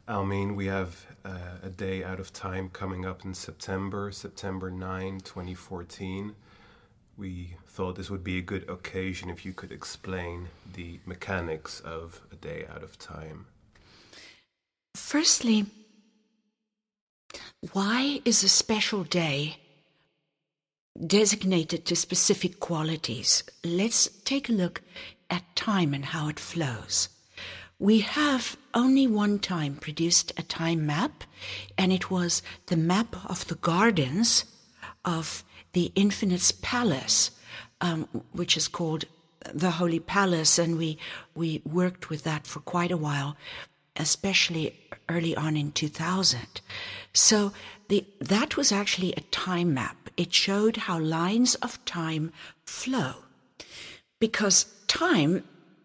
Almeen, we have a day out of time coming up in September 9, 2014. We thought this would be a good occasion if you could explain the mechanics of a day out of time. Firstly, why is a special day designated to specific qualities? Let's take a look at time and how it flows. We have only one time produced a time map, and it was the map of the gardens of the Infinite's Palace, which is called the Holy Palace, and we worked with that for quite a while, especially early on in 2000. So that was actually a time map. It showed how lines of time flow. Because time,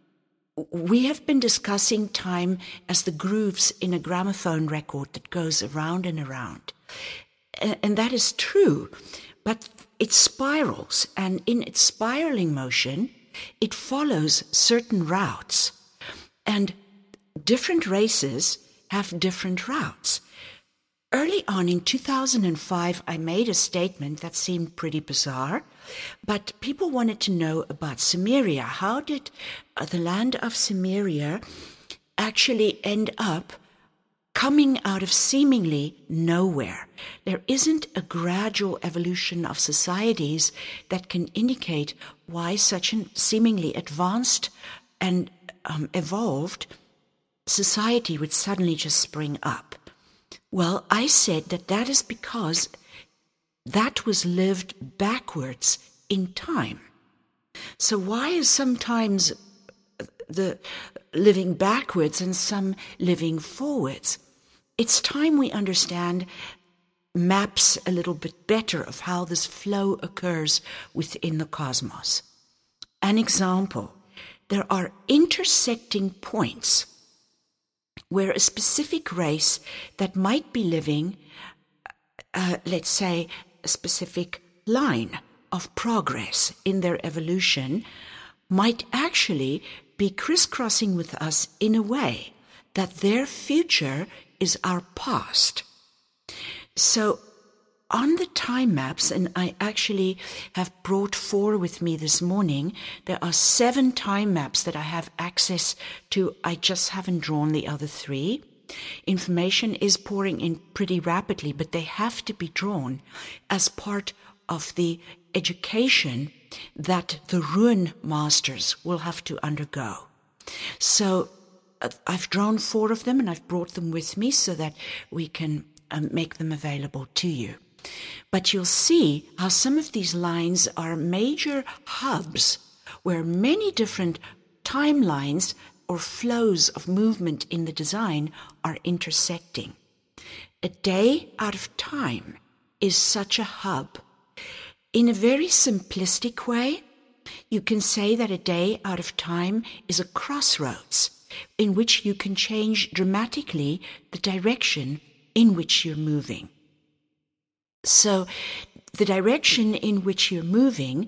we have been discussing time as the grooves in a gramophone record that goes around and around. And that is true, but it spirals, and in its spiraling motion, it follows certain routes. And different races have different routes. Early on in 2005, I made a statement that seemed pretty bizarre, but people wanted to know about Cimmeria. How did the land of Cimmeria actually end up coming out of seemingly nowhere? There isn't a gradual evolution of societies that can indicate why such a seemingly advanced and evolved society would suddenly just spring up. Well, I said that is because that was lived backwards in time. So why is sometimes the living backwards and some living forwards? It's time we understand maps a little bit better of how this flow occurs within the cosmos. An example, there are intersecting points where a specific race that might be living, let's say, a specific line of progress in their evolution, might actually be crisscrossing with us in a way that their future is our past. So on the time maps, and I actually have brought 4 with me this morning, there are 7 time maps that I have access to. I just haven't drawn the other 3. Information is pouring in pretty rapidly, but they have to be drawn as part of the education that the Ruin Masters will have to undergo. So I've drawn 4 of them, and I've brought them with me so that we can make them available to you. But you'll see how some of these lines are major hubs where many different timelines or flows of movement in the design are intersecting. A day out of time is such a hub. In a very simplistic way, you can say that a day out of time is a crossroads in which you can change dramatically the direction in which you're moving. So the direction in which you're moving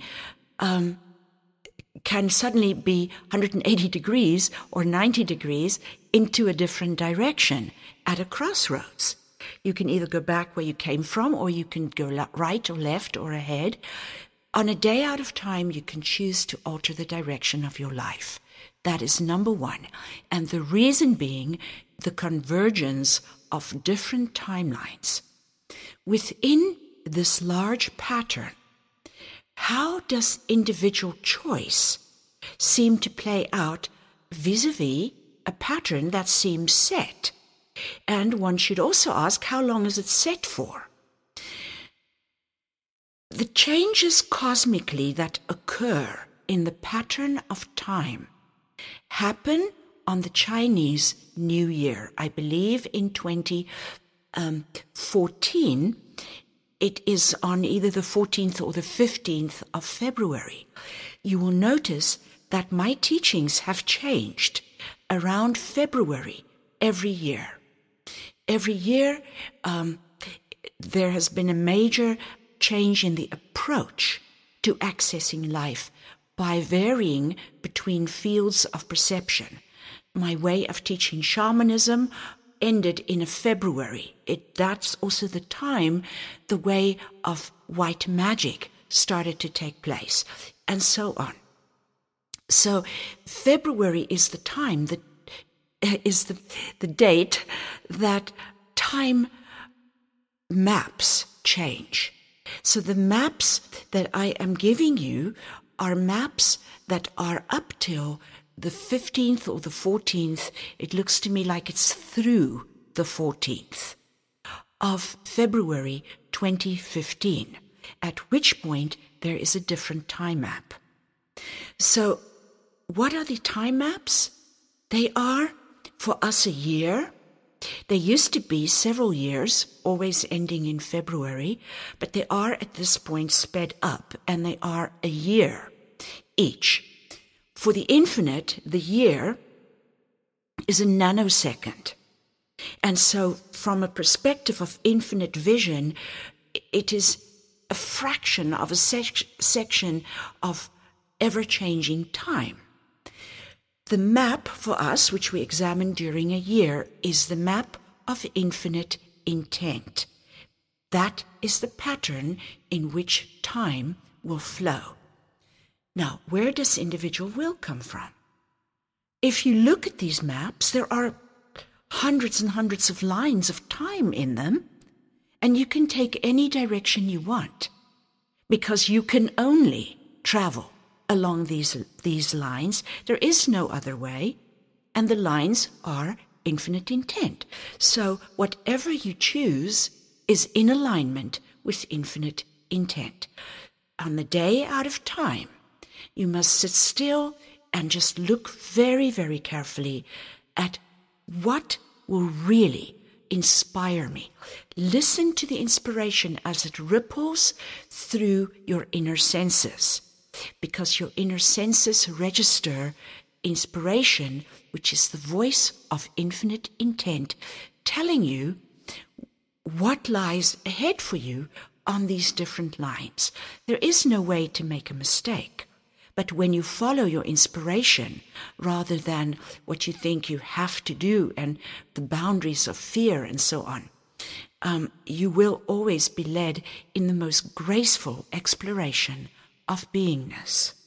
can suddenly be 180 degrees or 90 degrees into a different direction at a crossroads. You can either go back where you came from, or you can go right or left or ahead. On a day out of time, you can choose to alter the direction of your life. That is number 1. And the reason being the convergence of different timelines. Within this large pattern, how does individual choice seem to play out vis-a-vis a pattern that seems set? And one should also ask, how long is it set for? The changes cosmically that occur in the pattern of time happen on the Chinese New Year. I believe in 2014, it is on either the 14th or the 15th of February. You will notice that my teachings have changed around February every year. Every year, there has been a major change in the approach to accessing life by varying between fields of perception. My way of teaching shamanism ended in a February. That's also the time the way of white magic started to take place, and so on. So February is the time that is the date that time maps change. So the maps that I am giving you are maps that are up till the 15th or the 14th. It looks to me like it's through the 14th of February 2015, at which point there is a different time map. So what are the time maps? They are, for us, a year. They used to be several years, always ending in February, but they are at this point sped up, and they are a year each. For the infinite, the year is a nanosecond. And so from a perspective of infinite vision, it is a fraction of a section of ever-changing time. The map for us, which we examine during a year, is the map of infinite intent. That is the pattern in which time will flow. Now, where does individual will come from? If you look at these maps, there are hundreds and hundreds of lines of time in them, and you can take any direction you want, because you can only travel along these lines. There is no other way, and the lines are infinite intent. So whatever you choose is in alignment with infinite intent. On the day out of time, you must sit still and just look very, very carefully at what will really inspire me. Listen to the inspiration as it ripples through your inner senses, because your inner senses register inspiration, which is the voice of infinite intent, telling you what lies ahead for you on these different lines. There is no way to make a mistake. But when you follow your inspiration, rather than what you think you have to do and the boundaries of fear and so on, you will always be led in the most graceful exploration of beingness.